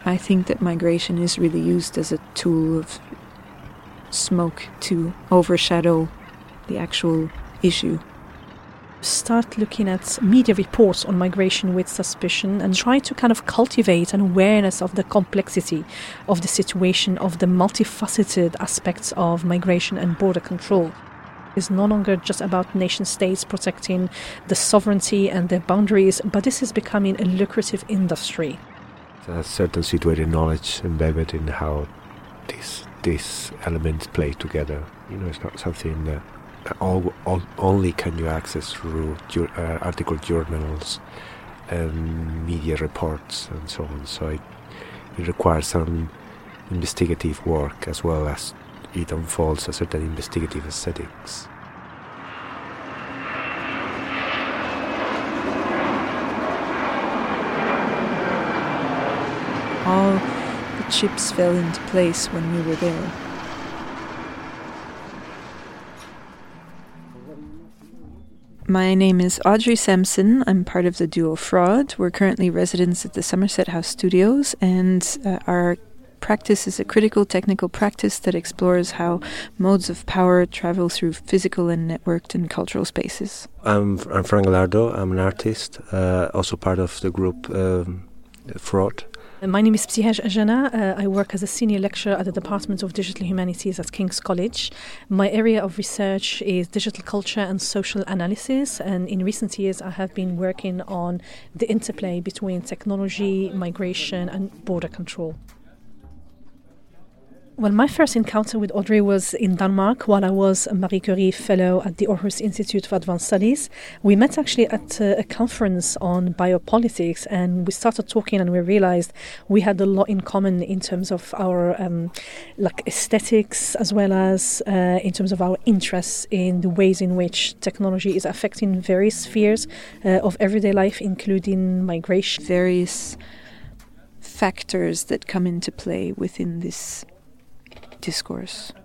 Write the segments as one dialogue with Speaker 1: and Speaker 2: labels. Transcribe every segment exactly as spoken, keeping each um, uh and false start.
Speaker 1: I think that migration is really used as a tool of smoke to overshadow the actual issue.
Speaker 2: Start looking at media reports on migration with suspicion and try to kind of cultivate an awareness of the complexity of the situation, of the multifaceted aspects of migration and border control. It's no longer just about nation states protecting the sovereignty and their boundaries, but this is becoming a lucrative industry.
Speaker 3: There's a certain situated knowledge embedded in how these these elements play together. You know, it's not something that all, all, only can you access through ju- uh, article journals and media reports and so on. So it, it requires some investigative work as well as it unfolds a certain investigative aesthetics.
Speaker 1: All the chips fell into place when we were there. My name is Audrey Sampson. I'm part of the duo Fraud. We're currently residents at the Somerset House Studios, and uh, our practice is a critical technical practice that explores how modes of power travel through physical and networked and cultural spaces.
Speaker 3: I'm, I'm Frank Gallardo. I'm an artist, uh, also part of the group um, Fraud.
Speaker 2: My name is Ptihej Ajana. Uh, I work as a senior lecturer at the Department of Digital Humanities at King's College. My area of research is digital culture and social analysis, and in recent years I have been working on the interplay between technology, migration and border control. Well, my first encounter with Audrey was in Denmark while I was a Marie Curie Fellow at the Aarhus Institute for Advanced Studies. We met actually at a, a conference on biopolitics, and we started talking and we realized we had a lot in common in terms of our um, like aesthetics, as well as uh, in terms of our interests in the ways in which technology is affecting various spheres uh, of everyday life, including migration.
Speaker 1: Various factors that come into play within this discourse.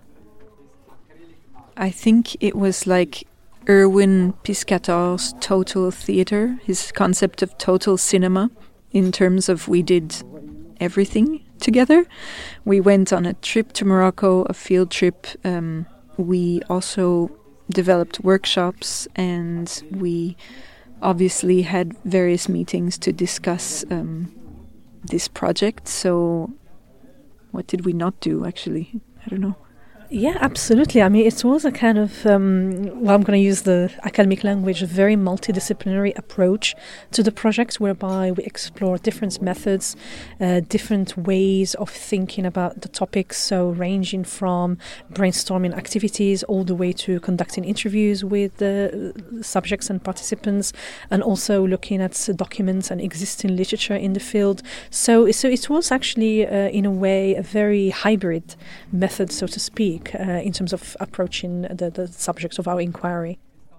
Speaker 1: I think it was like Erwin Piscator's total theatre, his concept of total cinema, in terms of we did everything together. We went on a trip to Morocco, a field trip. Um, we also developed workshops, and we obviously had various meetings to discuss um, this project. So what did we not do, actually? I don't know.
Speaker 2: Yeah, absolutely. I mean, it was a kind of, um, well, I'm going to use the academic language, a very multidisciplinary approach to the project, whereby we explore different methods, uh, different ways of thinking about the topics, so ranging from brainstorming activities all the way to conducting interviews with the subjects and participants, and also looking at documents and existing literature in the field. So, so it was actually, uh, in a way, a very hybrid method, so to speak. Uh, in terms of approaching the, the subjects of our inquiry.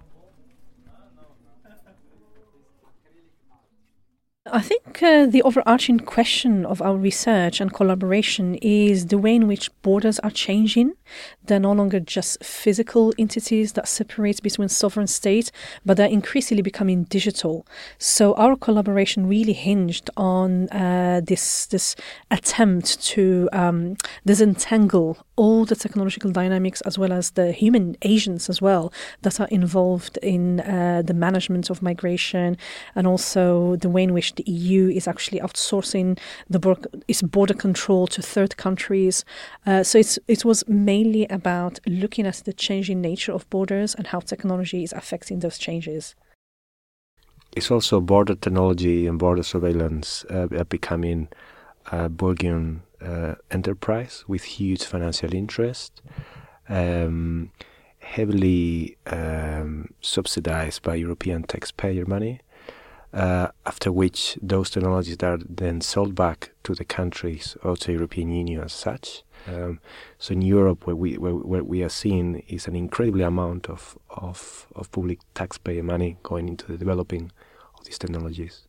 Speaker 2: I think uh, the overarching question of our research and collaboration is the way in which borders are changing. They're no longer just physical entities that separate between sovereign states, but they're increasingly becoming digital. So our collaboration really hinged on uh, this this attempt to um, disentangle all the technological dynamics as well as the human agents as well that are involved in uh, the management of migration, and also the way in which the E U is actually outsourcing the border, its border control to third countries. Uh, so it's it was mainly about looking at the changing nature of borders and how technology is affecting those changes.
Speaker 3: It's also border technology and border surveillance uh, are becoming a bourgeois uh, enterprise with huge financial interest, um, heavily um, subsidized by European taxpayer money. Uh, after which those technologies are then sold back to the countries of the European Union as such. Um, so in Europe, what we where, where we are seeing is an incredible amount of, of, of public taxpayer money going into the developing of these technologies.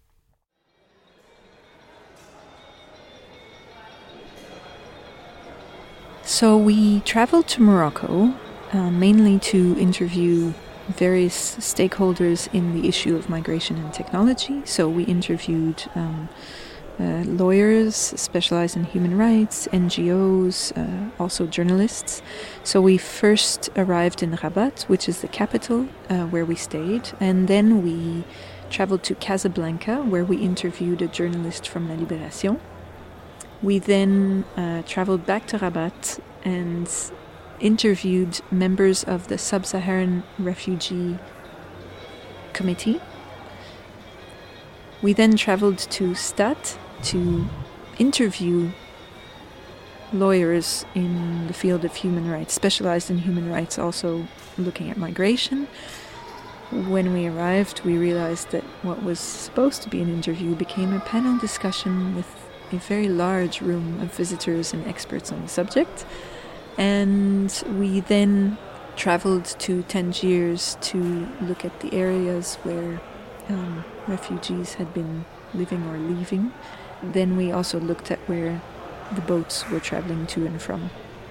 Speaker 1: So we traveled to Morocco, uh, mainly to interview various stakeholders in the issue of migration and technology. So we interviewed um, uh, lawyers specialized in human rights, N G Os, uh, also journalists. So we first arrived in Rabat, which is the capital, uh, where we stayed, and then we traveled to Casablanca, where we interviewed a journalist from La Libération. We then uh, traveled back to Rabat and interviewed members of the Sub-Saharan Refugee Committee. We then traveled to Stade to interview lawyers in the field of human rights, specialized in human rights, also looking at migration. When we arrived, we realized that what was supposed to be an interview became a panel discussion with a very large room of visitors and experts on the subject. And we then traveled to Tangiers to look at the areas where um, refugees had been living or leaving. Then we also looked at where the boats were traveling to and from.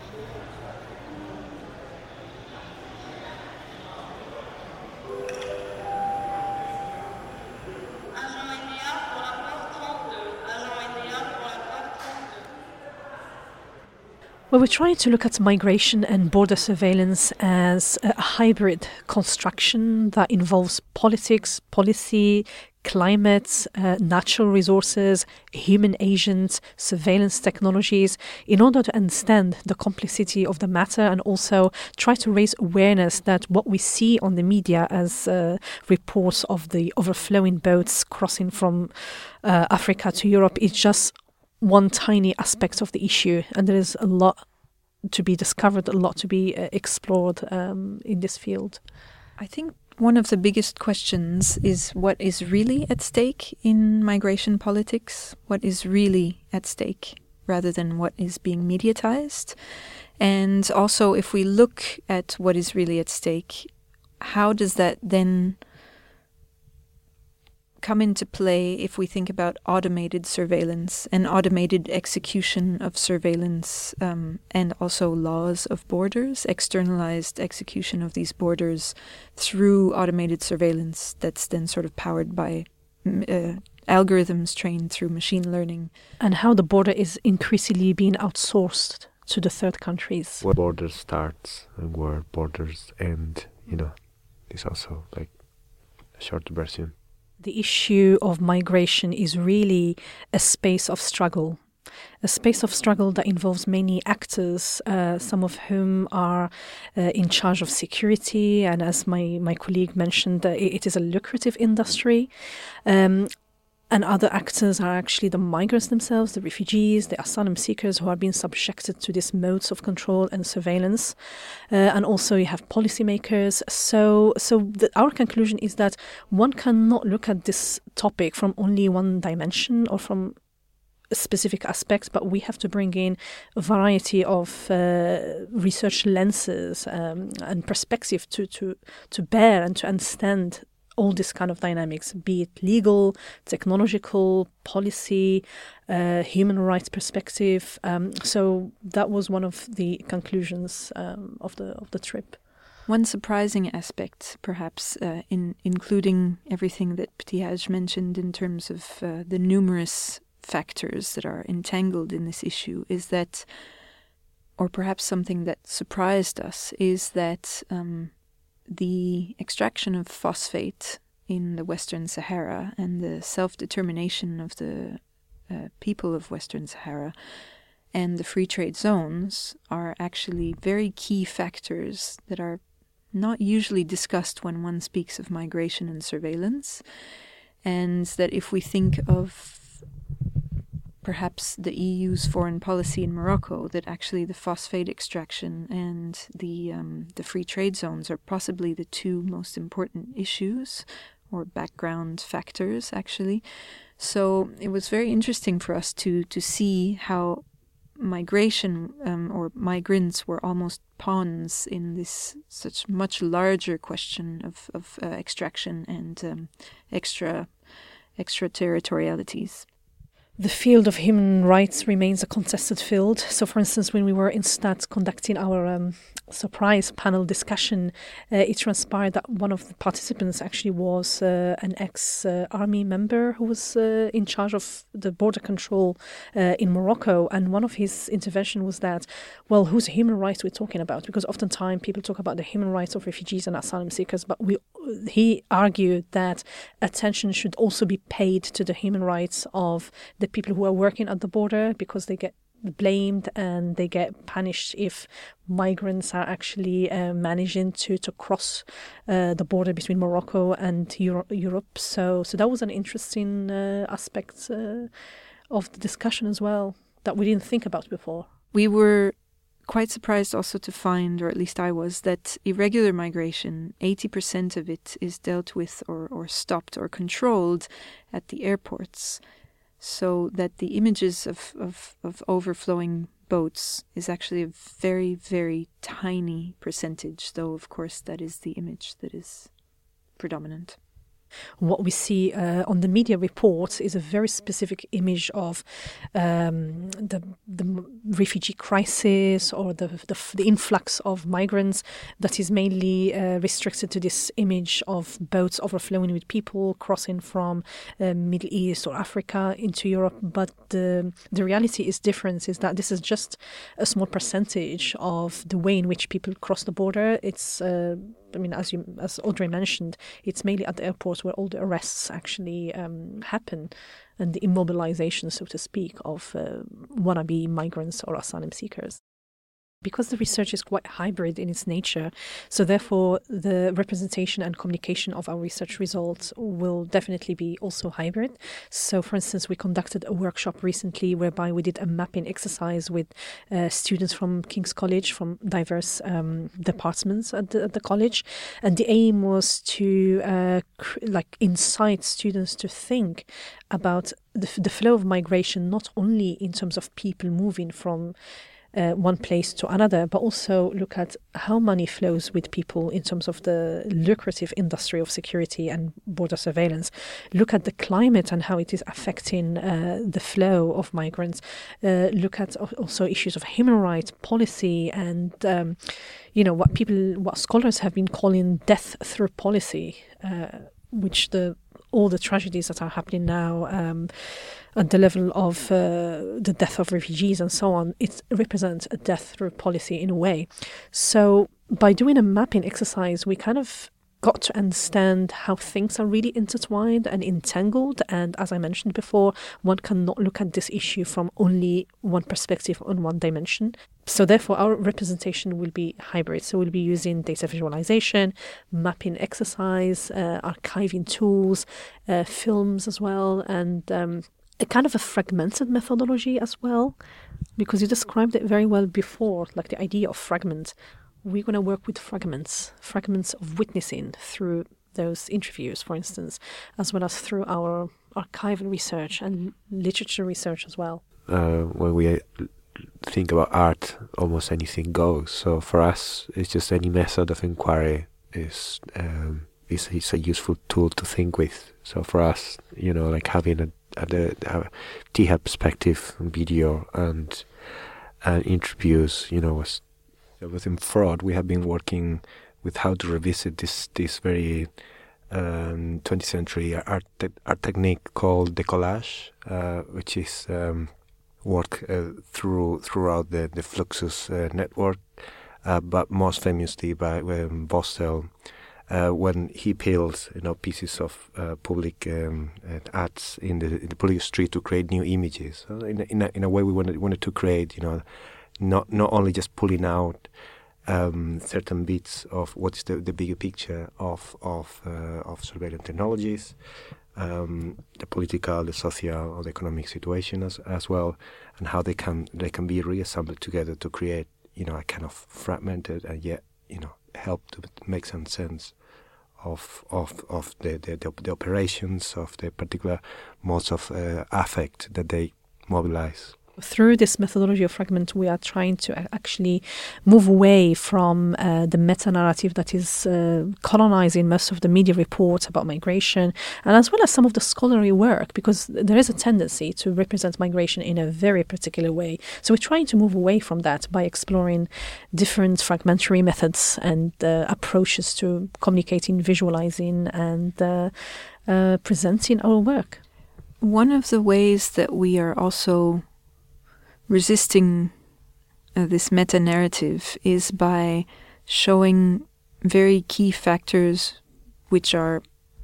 Speaker 2: Well, we're trying to look at migration and border surveillance as a hybrid construction that involves politics, policy, climate, uh, natural resources, human agents, surveillance technologies, in order to understand the complexity of the matter and also try to raise awareness that what we see on the media as uh, reports of the overflowing boats crossing from uh, Africa to Europe is just one tiny aspect of the issue, and there is a lot to be discovered, a lot to be uh, explored um, in this field.
Speaker 1: I think one of the biggest questions is what is really at stake in migration politics, what is really at stake, rather than what is being mediatized. And also, if we look at what is really at stake, how does that then come into play if we think about automated surveillance and automated execution of surveillance, um, and also laws of borders, externalized execution of these borders through automated surveillance that's then sort of powered by uh, algorithms trained through machine learning.
Speaker 2: And how the border is increasingly being outsourced to the third countries.
Speaker 3: Where borders starts and where borders end, you know, is also like a short version.
Speaker 2: The issue of migration is really a space of struggle, a space of struggle that involves many actors, uh, some of whom are uh, in charge of security. And as my, my colleague mentioned, uh, it, it is a lucrative industry. Um, and other actors are actually the migrants themselves, the refugees, the asylum seekers who are being subjected to these modes of control and surveillance. Uh, and also you have policymakers. So so the, our conclusion is that one cannot look at this topic from only one dimension or from specific aspects, but we have to bring in a variety of uh, research lenses um, and perspective to, to, to bear and to understand all this kind of dynamics, be it legal, technological, policy, uh, human rights perspective. Um, so that was one of the conclusions um, of the of the trip.
Speaker 1: One surprising aspect, perhaps, uh, in including everything that Ptihaj mentioned in terms of uh, the numerous factors that are entangled in this issue, is that, or perhaps something that surprised us, is that um, the extraction of phosphate in the Western Sahara and the self-determination of the uh, people of Western Sahara and the free trade zones are actually very key factors that are not usually discussed when one speaks of migration and surveillance. And that if we think of perhaps the E U's foreign policy in Morocco, that actually the phosphate extraction and the um, the free trade zones are possibly the two most important issues or background factors, actually. So it was very interesting for us to to see how migration um, or migrants were almost pawns in this such much larger question of, of uh, extraction and um, extra extraterritorialities.
Speaker 2: The field of human rights remains a contested field. So, for instance, when we were in Stade conducting our um, surprise panel discussion, uh, it transpired that one of the participants actually was uh, an ex-army uh, member who was uh, in charge of the border control uh, in Morocco. And one of his intervention was that, well, whose human rights we're talking about? Because oftentimes people talk about the human rights of refugees and asylum seekers, but we, he argued that attention should also be paid to the human rights of the people who are working at the border, because they get blamed and they get punished if migrants are actually uh, managing to to cross uh, the border between Morocco and Euro- Europe. So, so that was an interesting uh, aspect uh, of the discussion as well that we didn't think about before.
Speaker 1: We were quite surprised also to find, or at least I was, that irregular migration, eighty percent of it is dealt with or, or stopped or controlled at the airports. So that the images of, of, of overflowing boats is actually a very, very tiny percentage, though, of course, that is the image that is predominant.
Speaker 2: What we see uh, on the media reports is a very specific image of um, the the refugee crisis or the, the the influx of migrants that is mainly uh, restricted to this image of boats overflowing with people crossing from uh, Middle East or Africa into Europe. But the the reality is different. Is that this is just a small percentage of the way in which people cross the border. It's uh, I mean, as you, as Audrey mentioned, it's mainly at the airports where all the arrests actually um, happen, and the immobilization, so to speak, of uh, wannabe migrants or asylum seekers. Because the research is quite hybrid in its nature, so therefore the representation and communication of our research results will definitely be also hybrid. So, for instance, we conducted a workshop recently whereby we did a mapping exercise with uh, students from King's College, from diverse um, departments at the, at the college, and the aim was to uh, cr- like incite students to think about the, the flow of migration, not only in terms of people moving from Uh, one place to another, but also look at how money flows with people in terms of the lucrative industry of security and border surveillance. Look at the climate and how it is affecting uh, the flow of migrants. Uh, look at also issues of human rights policy and um, you know what people, what scholars have been calling death through policy, uh, which the all the tragedies that are happening now um, at the level of uh, the death of refugees and so on, it represents a death through policy in a way. So by doing a mapping exercise, we kind of got to understand how things are really intertwined and entangled. And as I mentioned before, one cannot look at this issue from only one perspective on one dimension. So therefore, our representation will be hybrid. So we'll be using data visualization, mapping exercise, uh, archiving tools, uh, films as well, and um, a kind of a fragmented methodology as well, because you described it very well before, like the idea of fragment. We're going to work with fragments, fragments of witnessing through those interviews, for instance, as well as through our archival research and literature research as well.
Speaker 3: Uh, when we think about art, almost anything goes. So for us, it's just any method of inquiry is um, is, is a useful tool to think with. So for us, you know, like having a, a, a T H A perspective video and and interviews, you know, was within fraud. We have been working with how to revisit this this very um, twentieth century art te- art technique called decollage, uh, which is um, work uh, through throughout the the Fluxus uh, network, uh, but most famously by um, Vostell, uh, when he peels, you know, pieces of uh, public um, uh, ads in the, in the public street to create new images. So in a, in a, in a way, we wanted wanted to create, you know, not not only just pulling out um, certain bits of what is the, the bigger picture of of uh, of surveillance technologies, um, the political, the social, or the economic situation as as well, and how they can they can be reassembled together to create, you know, a kind of fragmented and yet, you know, help to make some sense of of of the the, the, the operations of the particular modes of uh, affect that they mobilize.
Speaker 2: Through this methodology of fragment, we are trying to actually move away from uh, the meta-narrative that is uh, colonizing most of the media reports about migration, and as well as some of the scholarly work, because there is a tendency to represent migration in a very particular way. So we're trying to move away from that by exploring different fragmentary methods and uh, approaches to communicating, visualizing, and uh, uh, presenting our work.
Speaker 1: One of the ways that we are also resisting uh, this meta-narrative is by showing very key factors which are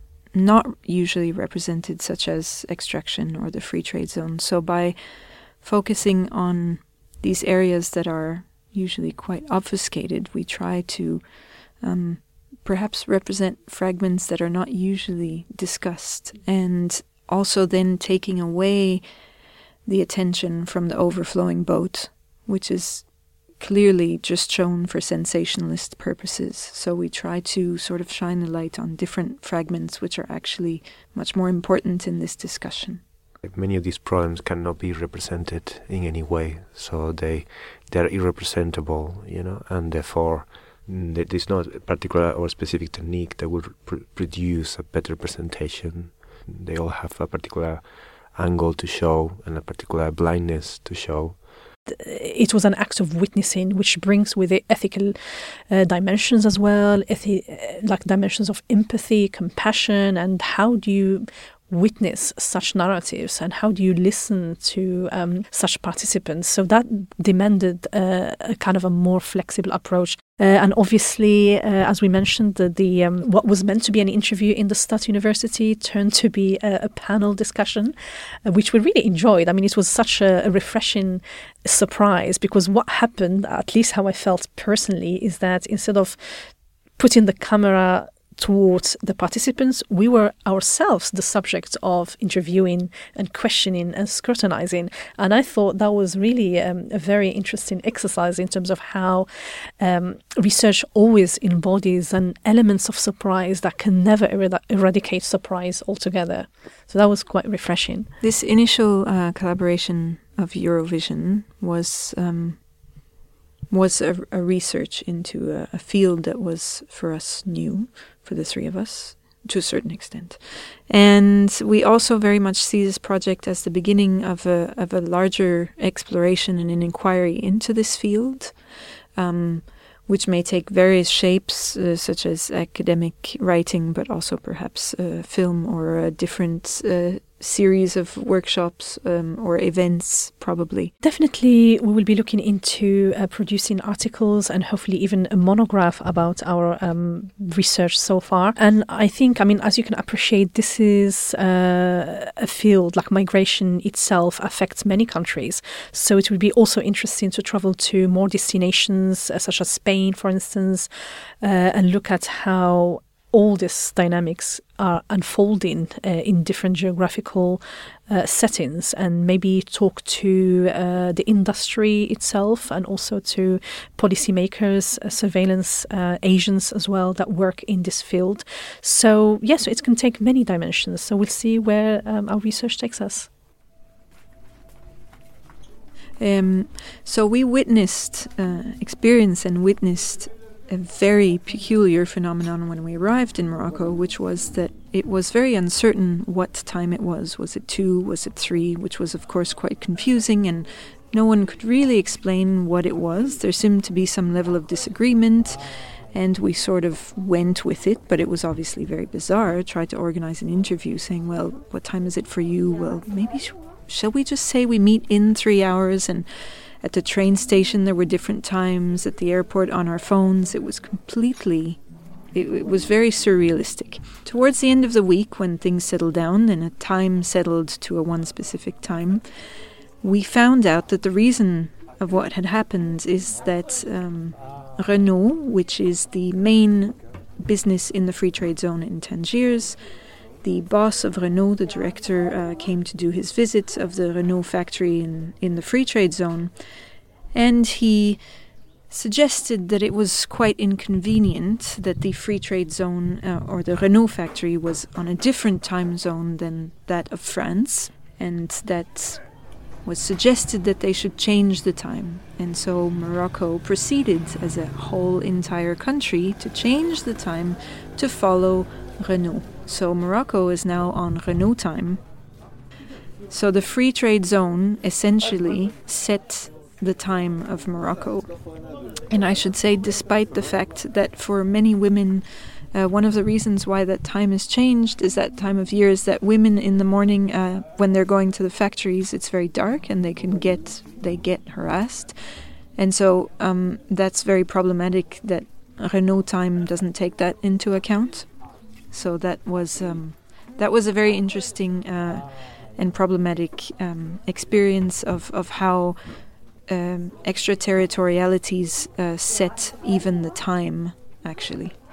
Speaker 1: not usually represented, such as extraction or the free trade zone. So by focusing on these areas that are usually quite obfuscated, we try to um, perhaps represent fragments that are not usually discussed, and also then taking away the attention from the overflowing boat, which is clearly just shown for sensationalist purposes. So we try to sort of shine a light on different fragments which are actually much more important in this discussion.
Speaker 3: Many of these problems cannot be represented in any way, so they they're irrepresentable, you know, and therefore there's not a particular or specific technique that would pr- produce a better presentation. They all have a particular angle to show and a particular blindness to show.
Speaker 2: It was an act of witnessing, which brings with it ethical uh, dimensions as well, ethi- like dimensions of empathy, compassion, and how do you witness such narratives and how do you listen to um, such participants. So that demanded uh, a kind of a more flexible approach. Uh, and obviously, uh, as we mentioned, the, the um, what was meant to be an interview in the Stad University turned to be a, a panel discussion, uh, which we really enjoyed. I mean, it was such a, a refreshing surprise, because what happened, at least how I felt personally, is that instead of putting the camera towards the participants, we were ourselves the subject of interviewing and questioning and scrutinizing. And I thought that was really um, a very interesting exercise in terms of how um, research always embodies an elements of surprise that can never erad- eradicate surprise altogether. So that was quite refreshing.
Speaker 1: This initial uh, collaboration of Eurovision was um, was a, a research into a, a field that was for us new, for the three of us, to a certain extent. And we also very much see this project as the beginning of a of a larger exploration and an inquiry into this field, um, which may take various shapes, uh, such as academic writing, but also perhaps uh, film or a different uh, series of workshops um, or events, probably.
Speaker 2: Definitely, we will be looking into uh, producing articles and hopefully even a monograph about our um, research so far. And I think, I mean, as you can appreciate, this is uh, a field, like migration itself affects many countries. So it will be also interesting to travel to more destinations, uh, such as Spain, for instance, uh, and look at how all these dynamics are unfolding uh, in different geographical uh, settings, and maybe talk to uh, the industry itself and also to policymakers, uh, surveillance uh, agents as well that work in this field. So yes, it can take many dimensions. So we'll see where um, our research takes us.
Speaker 1: Um, so we witnessed, uh, experienced and witnessed a very peculiar phenomenon when we arrived in Morocco, which was that it was very uncertain what time it was. Was it two? Was it three? Which was, of course, quite confusing, and no one could really explain what it was. There seemed to be some level of disagreement, and we sort of went with it, but it was obviously very bizarre. I tried to organize an interview saying, well, what time is it for you? Well, maybe, sh- shall we just say we meet in three hours? And at the train station, there were different times. At the airport, on our phones, it was completely, it, it was very surrealistic. Towards the end of the week, when things settled down and a time settled to a one specific time, we found out that the reason of what had happened is that um, Renault, which is the main business in the free trade zone in Tangiers, the boss of Renault, the director, uh, came to do his visit of the Renault factory in, in the free trade zone, and he suggested that it was quite inconvenient that the free trade zone uh, or the Renault factory was on a different time zone than that of France, and that was suggested that they should change the time. And so Morocco proceeded as a whole entire country to change the time to follow Renault. So Morocco is now on Renault time. So the free trade zone essentially set the time of Morocco. And I should say, despite the fact that for many women, uh, one of the reasons why that time has changed is that time of year is that women in the morning, uh, when they're going to the factories, it's very dark and they can get they get harassed. And so um, that's very problematic that Renault time doesn't take that into account. So that was um, that was a very interesting uh, and problematic um, experience of, of how um, extraterritorialities uh, set even the time, actually.